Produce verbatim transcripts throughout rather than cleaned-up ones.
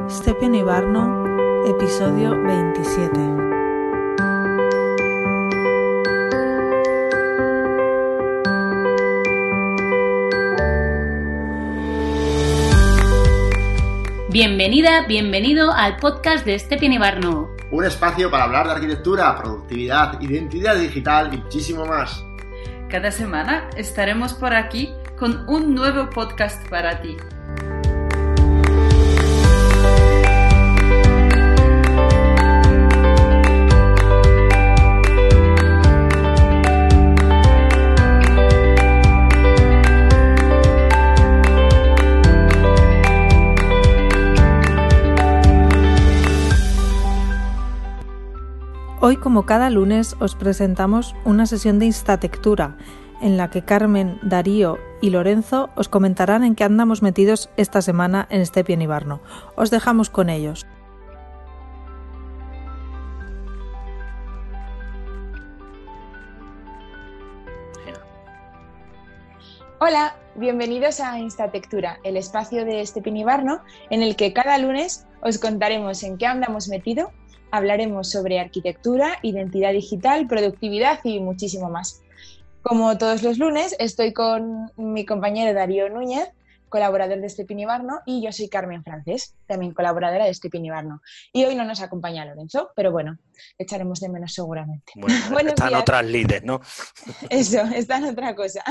Stepien Ibarno, episodio veintisiete. Bienvenida, bienvenido al podcast de Stepien Ibarno. Un espacio para hablar de arquitectura, productividad, identidad digital y muchísimo más. Cada semana estaremos por aquí con un nuevo podcast para ti. Hoy, como cada lunes, os presentamos una sesión de Instatectura, en la que Carmen, Darío y Lorenzo os comentarán en qué andamos metidos esta semana en Stepien Ibarno. Os dejamos con ellos. Hola, bienvenidos a Instatectura, el espacio de Stepien Ibarno, en el que cada lunes os contaremos en qué andamos metido. Hablaremos sobre arquitectura, identidad digital, productividad y muchísimo más. Como todos los lunes, estoy con mi compañero Darío Núñez, colaborador de Stepien Ibarno, y yo soy Carmen Francés, también colaboradora de Stepien Ibarno. Y hoy no nos acompaña Lorenzo, pero bueno, echaremos de menos seguramente. Bueno, están días. Otras líderes, ¿no? Eso, está en otra cosa.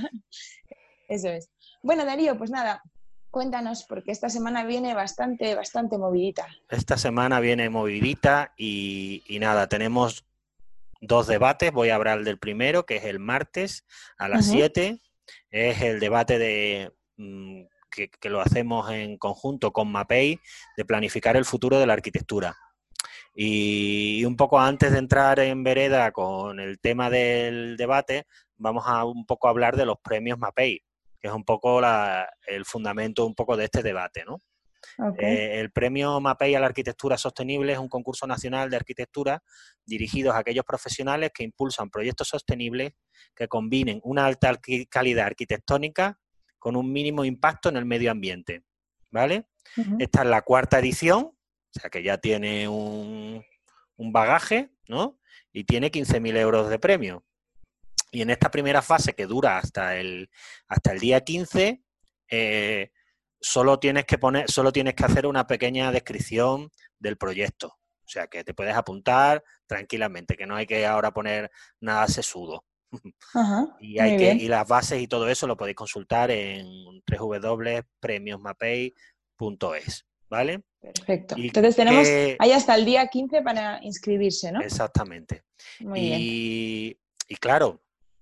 Eso es. Bueno, Darío, pues nada, cuéntanos, porque esta semana viene bastante, bastante movidita. Esta semana viene movidita y, y nada, tenemos dos debates. Voy a hablar del primero, que es el martes a las siete. Uh-huh. Es el debate de mmm, que, que lo hacemos en conjunto con Mapei, de planificar el futuro de la arquitectura. Y, y un poco antes de entrar en vereda con el tema del debate, vamos a un poco hablar de los premios Mapei, que es un poco la, el fundamento un poco de este debate, ¿no? Okay. Eh, el premio Mapei a la arquitectura sostenible es un concurso nacional de arquitectura dirigido a aquellos profesionales que impulsan proyectos sostenibles que combinen una alta arqu- calidad arquitectónica con un mínimo impacto en el medio ambiente, ¿vale? Uh-huh. Esta es la cuarta edición, o sea que ya tiene un, un bagaje, ¿no? Y tiene quince mil euros de premio. Y en esta primera fase, que dura hasta el, hasta el día quince, eh, solo tienes que poner, solo tienes que hacer una pequeña descripción del proyecto. O sea, que te puedes apuntar tranquilamente, que no hay que ahora poner nada sesudo. Uh-huh, y, hay que, y las bases y todo eso lo podéis consultar en doble u doble u doble u punto premios mapei punto es, ¿vale? Perfecto. Y entonces tenemos que... ahí hasta el día quince para inscribirse, ¿no? Exactamente. Muy y, bien. Y claro,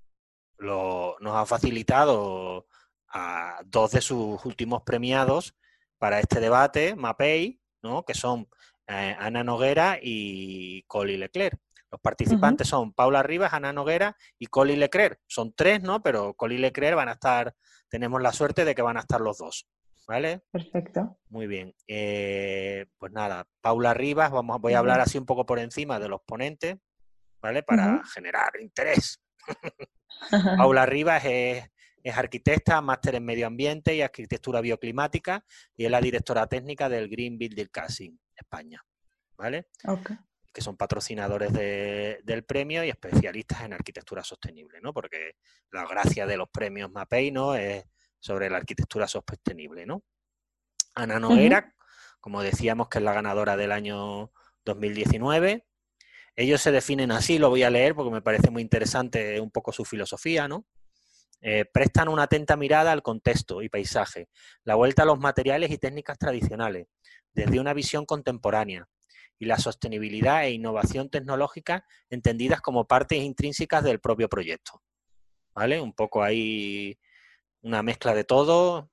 lo, nos ha facilitado a dos de sus últimos premiados para este debate, Mapei, ¿no? Que son eh, Ana Noguera y Coli Leclerc. Los participantes uh-huh. son Paula Rivas, Ana Noguera y Coli Leclerc. Son tres, ¿no? Pero Coli Leclerc van a estar, tenemos la suerte de que van a estar los dos, ¿vale? Perfecto. Muy bien. Eh, pues nada, Paula Rivas, vamos, voy a hablar así un poco por encima de los ponentes, ¿vale? Para uh-huh. generar interés. Paula Rivas es, es arquitecta, máster en medio ambiente y arquitectura bioclimática y es la directora técnica del Green Building Council España, ¿vale? Okay. Que son patrocinadores de, del premio y especialistas en arquitectura sostenible, ¿no? Porque la gracia de los premios Mapei, ¿no? Es sobre la arquitectura sostenible, ¿no? Ana Noguera, uh-huh. como decíamos, que es la ganadora del año dos mil diecinueve. Ellos se definen así, lo voy a leer porque me parece muy interesante un poco su filosofía, ¿no? Eh, prestan una atenta mirada al contexto y paisaje, la vuelta a los materiales y técnicas tradicionales, desde una visión contemporánea, y la sostenibilidad e innovación tecnológica entendidas como partes intrínsecas del propio proyecto, ¿vale? Un poco ahí una mezcla de todo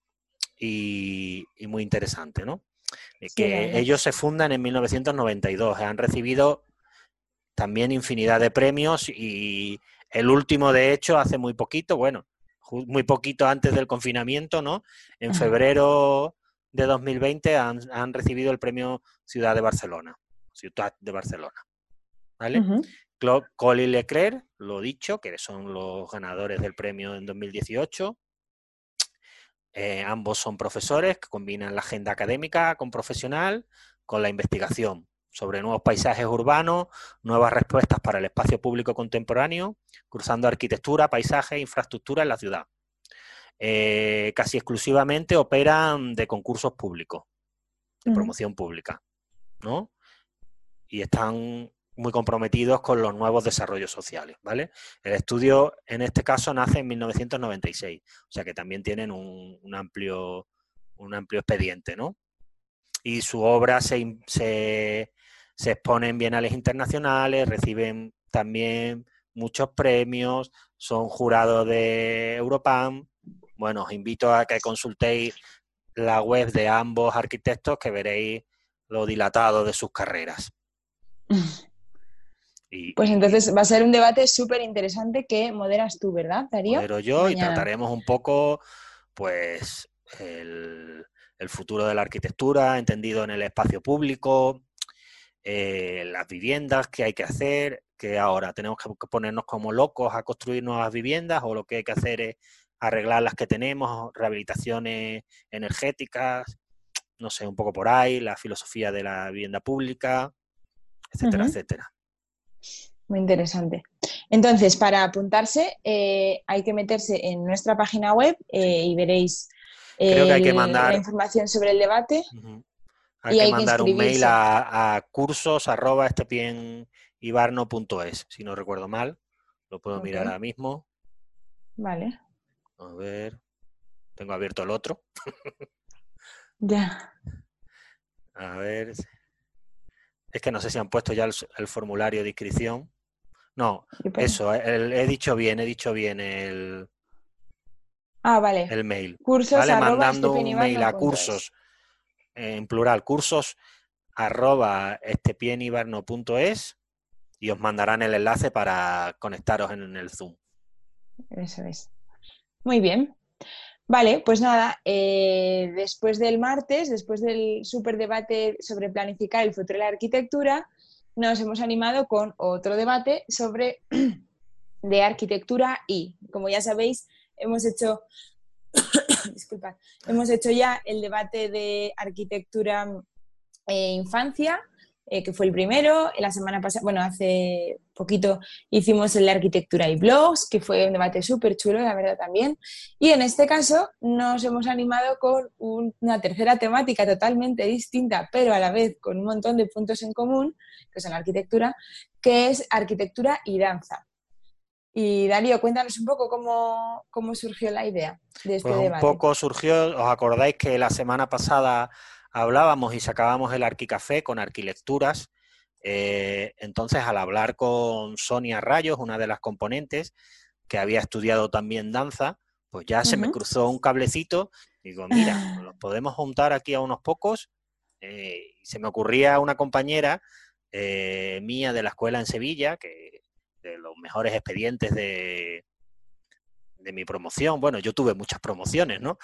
y, y muy interesante, ¿no? Sí, que ellos se fundan en mil novecientos noventa y dos, han recibido también infinidad de premios y el último, de hecho, hace muy poquito, bueno, muy poquito antes del confinamiento, ¿no? En febrero de dos mil veinte han, han recibido el premio Ciudad de Barcelona, Ciutat de Barcelona, ¿vale? Uh-huh. Coli Leclerc, lo dicho, que son los ganadores del premio en dos mil dieciocho. Eh, ambos son profesores que combinan la agenda académica con profesional, con la investigación sobre nuevos paisajes urbanos, nuevas respuestas para el espacio público contemporáneo, cruzando arquitectura, paisaje e infraestructura en la ciudad. Eh, casi exclusivamente operan de concursos públicos, de uh-huh. promoción pública, ¿no? Y están muy comprometidos con los nuevos desarrollos sociales, ¿vale? El estudio, en este caso, nace en mil novecientos noventa y seis, o sea que también tienen un, un, amplio, un amplio expediente, ¿no? Y su obra se, se, se expone en bienales internacionales, reciben también muchos premios, son jurados de Europan. Bueno, os invito a que consultéis la web de ambos arquitectos, que veréis lo dilatado de sus carreras. Y, pues entonces va a ser un debate súper interesante que moderas tú, ¿verdad, Darío? Modero yo. Mañana. Y trataremos un poco, pues, el, el futuro de la arquitectura, entendido en el espacio público, eh, las viviendas que hay que hacer, que ahora tenemos que ponernos como locos a construir nuevas viviendas, o lo que hay que hacer es arreglar las que tenemos, rehabilitaciones energéticas, no sé, un poco por ahí, la filosofía de la vivienda pública, etcétera, uh-huh. etcétera. Muy interesante. Entonces, para apuntarse, eh, hay que meterse en nuestra página web eh, y veréis eh, Creo que hay que mandar... la información sobre el debate. Uh-huh. Hay y que hay mandar que un mail a, a cursos arroba estepienibarno punto es, si no recuerdo mal. Lo puedo okay. mirar ahora mismo. Vale. A ver. Tengo abierto el otro. Ya. A ver. Es que no sé si han puesto ya el, el formulario de inscripción. No, eso, el, he dicho bien, he dicho bien el, ah, vale. el mail. Cursos ¿vale? arroba Mandando un mail a cursos, en plural, cursos arroba estepienibarno punto es y os mandarán el enlace para conectaros en, en el Zoom. Eso es. Muy bien. Vale, pues nada, eh, después del martes, después del súper debate sobre planificar el futuro de la arquitectura, nos hemos animado con otro debate sobre de arquitectura y, como ya sabéis, hemos hecho, disculpa, hemos hecho ya el debate de arquitectura e infancia, eh, que fue el primero. La semana pasada, bueno, hace poquito hicimos el de arquitectura y blogs, que fue un debate súper chulo, la verdad también. Y en este caso nos hemos animado con un, una tercera temática totalmente distinta, pero a la vez con un montón de puntos en común, que son la arquitectura, que es arquitectura y danza. Y Darío, cuéntanos un poco cómo, cómo surgió la idea de este pues debate. Un poco surgió, os acordáis que la semana pasada hablábamos y sacábamos el Arquicafé con Arquilecturas. Eh, entonces, al hablar con Sonia Rayos, una de las componentes, que había estudiado también danza, pues ya uh-huh. se me cruzó un cablecito. Digo, mira, los podemos juntar aquí a unos pocos. Eh, se me ocurría una compañera eh, mía de la escuela en Sevilla, que de los mejores expedientes de, de mi promoción. Bueno, yo tuve muchas promociones, ¿no?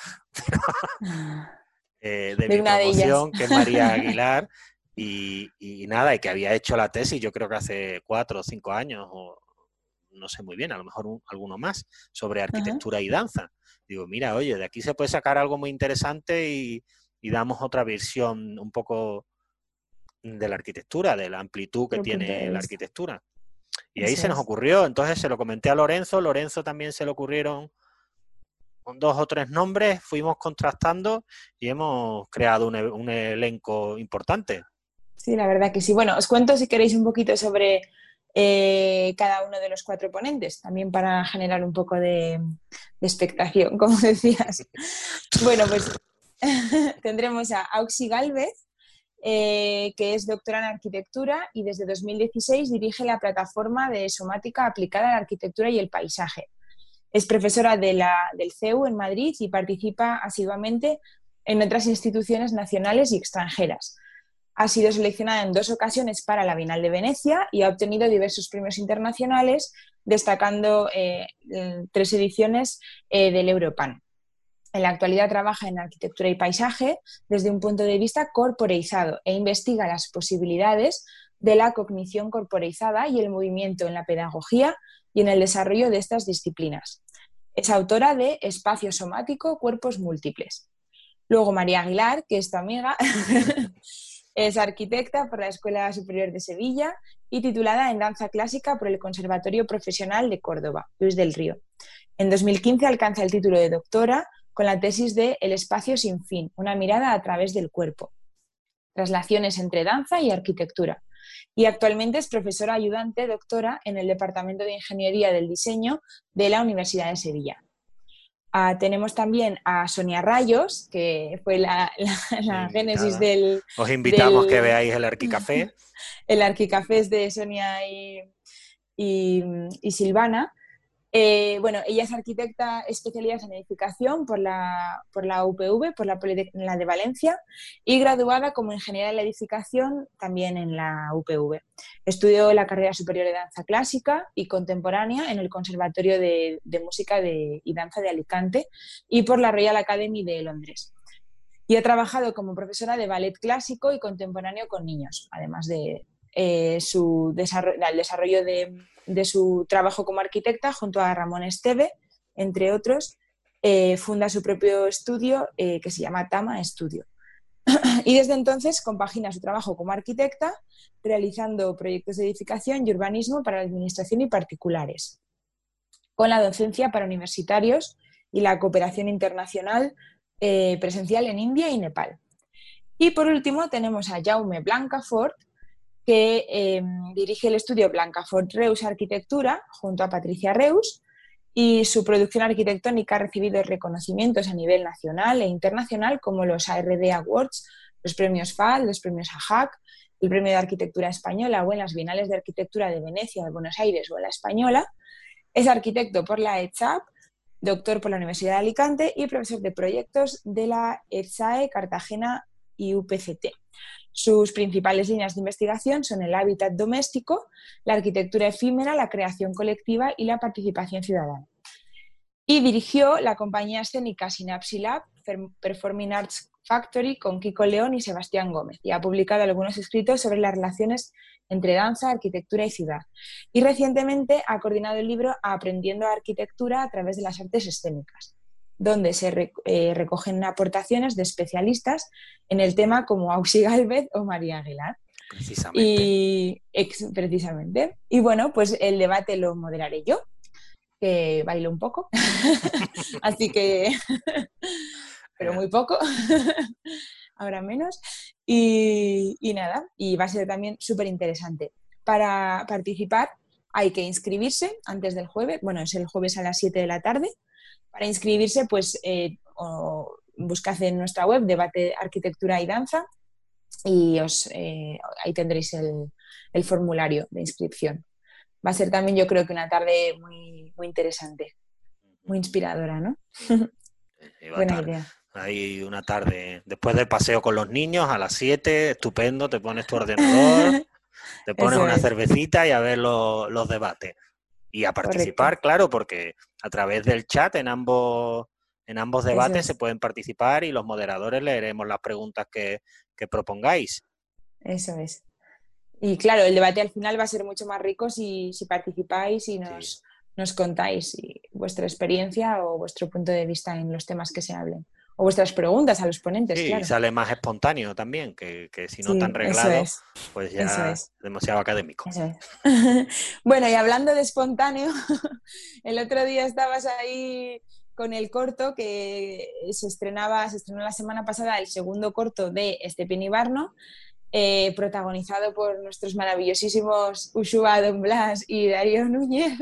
eh, de, de mi promoción, de que es María Aguilar. Y, y nada, y que había hecho la tesis, yo creo que hace cuatro o cinco años, o no sé muy bien, a lo mejor un, alguno más, sobre arquitectura uh-huh. y danza. Digo, mira, oye, de aquí se puede sacar algo muy interesante y, y damos otra visión un poco de la arquitectura, de la amplitud que tiene la arquitectura. Y ahí Eso se nos es. ocurrió, entonces se lo comenté a Lorenzo, Lorenzo también se le ocurrieron con dos o tres nombres, fuimos contrastando y hemos creado un, un elenco importante. Sí, la verdad que sí. Bueno, os cuento si queréis un poquito sobre eh, cada uno de los cuatro ponentes, también para generar un poco de, de expectación, como decías. Bueno, pues tendremos a Auxi Gálvez, eh, que es doctora en arquitectura y desde dos mil dieciséis dirige la plataforma de somática aplicada a la arquitectura y el paisaje. Es profesora de la, del C E U en Madrid y participa asiduamente en otras instituciones nacionales y extranjeras. Ha sido seleccionada en dos ocasiones para la Bienal de Venecia y ha obtenido diversos premios internacionales, destacando eh, tres ediciones eh, del Europan. En la actualidad trabaja en arquitectura y paisaje desde un punto de vista corporeizado e investiga las posibilidades de la cognición corporeizada y el movimiento en la pedagogía y en el desarrollo de estas disciplinas. Es autora de Espacio somático, cuerpos múltiples. Luego María Aguilar, que es tu amiga, es arquitecta por la Escuela Superior de Sevilla y titulada en Danza Clásica por el Conservatorio Profesional de Córdoba, Luis del Río. En dos mil quince alcanza el título de doctora con la tesis de El espacio sin fin, una mirada a través del cuerpo. Traslaciones entre danza y arquitectura. Y actualmente es profesora ayudante doctora en el Departamento de Ingeniería del Diseño de la Universidad de Sevilla. Uh, tenemos también a Sonia Rayos, que fue la, la, la génesis del... Os invitamos del, que veáis el Arquicafé. El Arquicafé es de Sonia y, y, y Silvana. Eh, bueno, ella es arquitecta especialidad en edificación por la, por la U P V, por la Politécnica de Valencia, y graduada como ingeniera en la edificación también en la U P V. Estudió la carrera superior de danza clásica y contemporánea en el Conservatorio de, de Música de, y Danza de Alicante y por la Royal Academy de Londres. Y ha trabajado como profesora de ballet clásico y contemporáneo con niños, además de eh, su desarrollo, el desarrollo de... de su trabajo como arquitecta junto a Ramón Esteve, entre otros, eh, funda su propio estudio eh, que se llama Tama Studio. Y desde entonces compagina su trabajo como arquitecta realizando proyectos de edificación y urbanismo para la administración y particulares, con la docencia para universitarios y la cooperación internacional eh, presencial en India y Nepal. Y por último tenemos a Jaume Blancafort, que eh, dirige el estudio Blancafort Reus Arquitectura junto a Patricia Reus, y su producción arquitectónica ha recibido reconocimientos a nivel nacional e internacional como los A R D Awards, los premios F A L, los premios A J A C, el Premio de Arquitectura Española o en las Bienales de Arquitectura de Venecia, de Buenos Aires o en la Española. Es arquitecto por la E T S A P, doctor por la Universidad de Alicante y profesor de proyectos de la E T S A E Cartagena y U P C T. Sus principales líneas de investigación son el hábitat doméstico, la arquitectura efímera, la creación colectiva y la participación ciudadana. Y dirigió la compañía escénica Synapse Lab, Performing Arts Factory, con Kiko León y Sebastián Gómez, y ha publicado algunos escritos sobre las relaciones entre danza, arquitectura y ciudad. Y recientemente ha coordinado el libro Aprendiendo Arquitectura a través de las artes escénicas, donde se re, eh, recogen aportaciones de especialistas en el tema como Auxi Gálvez o María Aguilar. Precisamente. Y, ex, precisamente. Y bueno, pues el debate lo moderaré yo, que bailo un poco. Así que... pero muy poco. Ahora menos. Y, y nada, y va a ser también súper interesante. Para participar hay que inscribirse antes del jueves. Bueno, es el jueves a las siete de la tarde. Para inscribirse, pues eh, o buscad en nuestra web Debate Arquitectura y Danza y os, eh, ahí tendréis el, el formulario de inscripción. Va a ser también, yo creo que una tarde muy, muy interesante, muy inspiradora, ¿no? Buena idea. Hay una tarde, después del paseo con los niños, a las siete, estupendo, te pones tu ordenador, te pones Eso una es. cervecita y a ver los, los debates. Y a participar, correcto, claro, porque a través del chat en ambos, en ambos debates es. se pueden participar y los moderadores leeremos las preguntas que, que propongáis. Eso es. Y claro, el debate al final va a ser mucho más rico si, si participáis y nos, sí. nos contáis vuestra experiencia o vuestro punto de vista en los temas que se hablen. O vuestras preguntas a los ponentes, sí, claro. Y sale más espontáneo también, que, que si no sí, tan reglado, es. pues ya es. demasiado académico. Eso es. Bueno, y hablando de espontáneo, el otro día estabas ahí con el corto que se estrenaba, se estrenó la semana pasada el segundo corto de Este Pinibarno, eh, protagonizado por nuestros maravillosísimos Ushua Don Blas y Darío Núñez.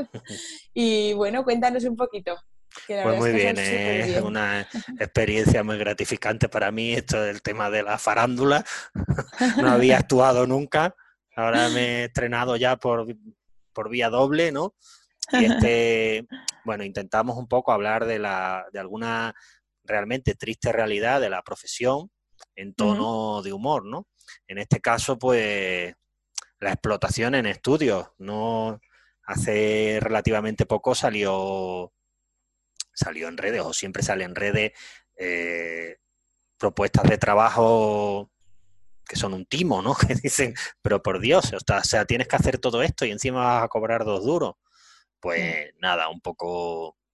Y bueno, cuéntanos un poquito. Pues muy bien, es bien. Una experiencia muy gratificante para mí esto del tema de la farándula. No había actuado nunca, ahora me he estrenado ya por, por vía doble, ¿no? Y este, bueno, intentamos un poco hablar de, la, de alguna realmente triste realidad de la profesión en tono uh-huh. de humor, ¿no? En este caso, pues, la explotación en estudios, ¿no? Hace relativamente poco salió... salió en redes, o siempre sale en redes, eh, propuestas de trabajo que son un timo, ¿no? Que dicen, pero por Dios, o sea, tienes que hacer todo esto y encima vas a cobrar dos duros. Pues nada, un poco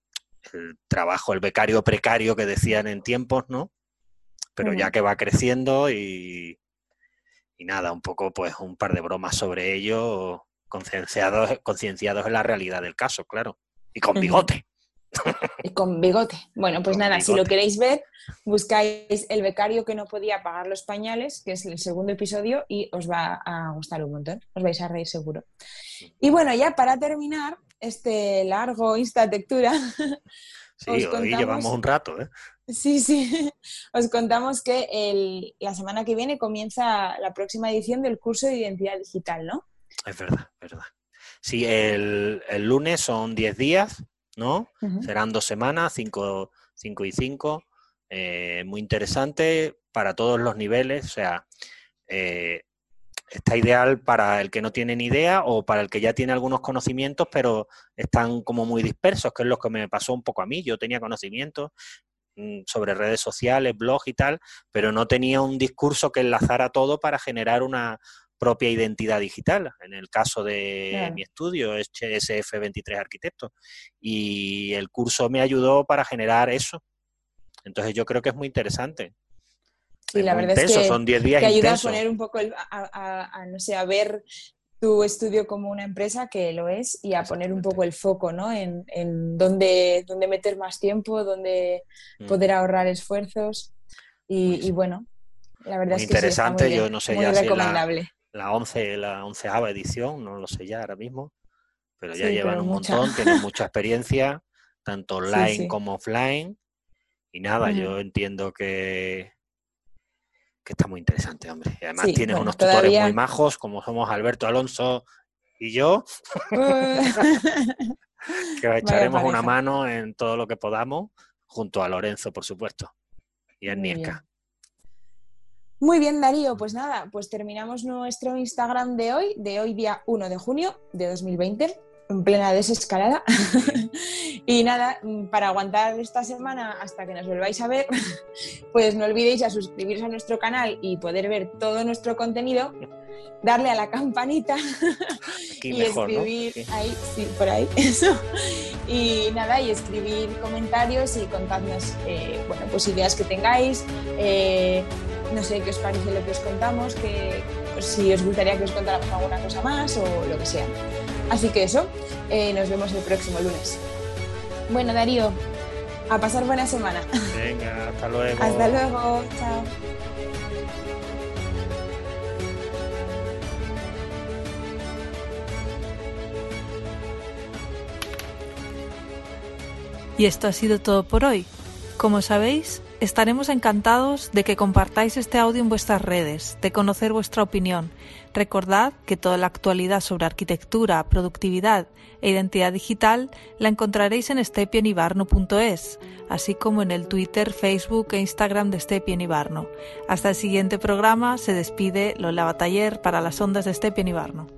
el trabajo, el becario precario que decían en tiempos, ¿no? Pero uh-huh. ya que va creciendo y, y nada, un poco pues un par de bromas sobre ello, concienciados, concienciados en la realidad del caso, claro. Y con bigote. Y con bigote. Bueno, pues con nada, bigote. Si lo queréis ver, buscáis El becario que no podía pagar los pañales, que es el segundo episodio, y os va a gustar un montón. Os vais a reír seguro. Y bueno, ya para terminar este largo Instatectura, sí, os hoy contamos... llevamos un rato, ¿eh? Sí, sí. Os contamos que el, la semana que viene comienza la próxima edición del curso de Identidad Digital, ¿no? Es verdad, es verdad. Sí, el, el lunes son diez días, ¿no? Uh-huh. Serán dos semanas, cinco, cinco y cinco. Eh, muy interesante para todos los niveles. O sea, eh, está ideal para el que no tiene ni idea o para el que ya tiene algunos conocimientos, pero están como muy dispersos, que es lo que me pasó un poco a mí. Yo tenía conocimientos sobre redes sociales, blog y tal, pero no tenía un discurso que enlazara todo para generar una propia identidad digital. En el caso de claro. mi estudio es H S F veintitrés Arquitectos, y el curso me ayudó para generar eso. Entonces yo creo que es muy interesante. Sí, es la muy verdad intenso, es que son diez días te ayuda intensos. a poner un poco, el, a, a, a, no sé, a ver tu estudio como una empresa, que lo es, y a poner un poco el foco, ¿no? En, en dónde, dónde meter más tiempo, dónde mm. poder ahorrar esfuerzos. Y, y bueno, la verdad muy es que sí, está muy bien, yo no sé muy ya recomendable. Si la, la once, la onceava edición, no lo sé ya ahora mismo, pero ya sí, llevan pero un mucha. montón, tienen mucha experiencia, tanto online sí, sí. como offline. Y nada, uh-huh. yo entiendo que, que está muy interesante, hombre. Y además sí, tienes bueno, unos todavía... tutores muy majos, como somos Alberto Alonso y yo, que echaremos una mano en todo lo que podamos, junto a Lorenzo, por supuesto, y a Niesca. Muy bien, Darío, pues nada, pues terminamos nuestro Instagram de hoy, de hoy día uno de junio de dos mil veinte, en plena desescalada. Y nada, para aguantar esta semana hasta que nos volváis a ver, pues no olvidéis a suscribiros a nuestro canal y poder ver todo nuestro contenido, darle a la campanita Aquí y mejor, escribir, ¿no? Sí. ahí, sí, por ahí, eso. Y nada, y escribir comentarios y contadnos, eh, bueno, pues ideas que tengáis, eh, no sé qué os parece lo que os contamos, que pues, si os gustaría que os contáramos alguna cosa más o lo que sea. Así que eso, eh, nos vemos el próximo lunes. Bueno, Darío, a pasar buena semana. Venga, hasta luego. Hasta luego, chao. Y esto ha sido todo por hoy. Como sabéis, estaremos encantados de que compartáis este audio en vuestras redes, de conocer vuestra opinión. Recordad que toda la actualidad sobre arquitectura, productividad e identidad digital la encontraréis en stepien ibarno punto es, así como en el Twitter, Facebook e Instagram de Stepien Ibarno. Hasta el siguiente programa, se despide Lola Bataller para las ondas de Stepien Ibarno.